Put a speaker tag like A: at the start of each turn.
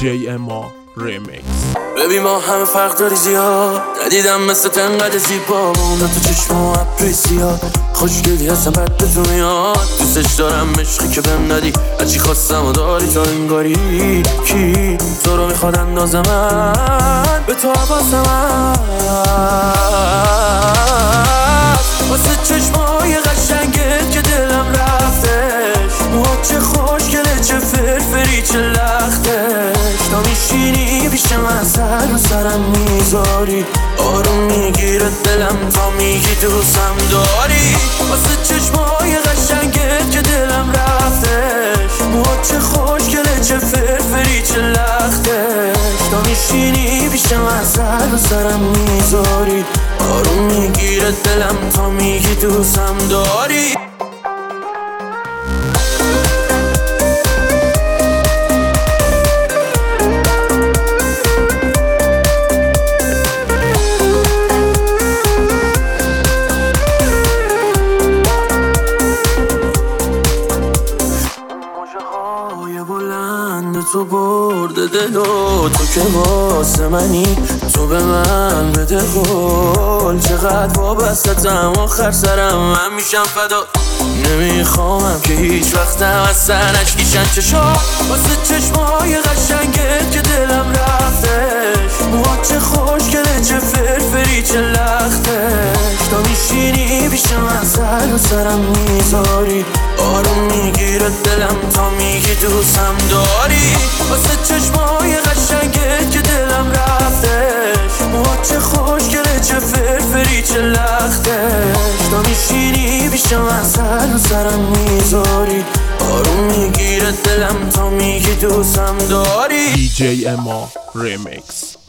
A: DJ اما ریمیکس.
B: ببین ما همه فرق داری زیاد، ندیدم مثل تنقدر زیبا با اون تو چشم و ابروی سیاه. خوشگلی هستم بد به تو میاد، دوستش دارم عشقی که بهم ندی، هرچی خواستم و داری تا انگاری. کی تو رو میخواد اندازه من به تو حواسم واسه چشمای قشنگت که دلم رفتش. چه خوشگله چه فرفری چه لختش، تا میشینی پیش من سر و سرم میذاری، آروم میگیره دلم تا میگی دوستم داری. واسه چشمای قشنگت که دلم رفتش، چه خوشگله چه فرفری چه لختش، تا میشینی پیش من سر و سرم میذاری، آروم میگیره دلم تا میگی دوستم داری. تو برده دل و تو که واسه منی، تو به من بده قول، چقدر وابستم آخر سرم من میشم فدا. نمیخوامم که هیچ وقتم از سر نشکیشن چشا، واسه چشمای قشنگت که دلم رفتش. چه خوشگله چه فرفری چه لختش، تا میشینی پیش من سر و سرم میذاری، آروم میگیره دلم تا میگی دوستم داری. واسه چشمای قشنگت که دلم رفتش، چه خوشگله چه فرفری چه لختش، تا میشینی پیش من سر و سرم میذاری، آروم میگیره دلم تا میگی دوستم داری.
A: DJ اما ریمیکس.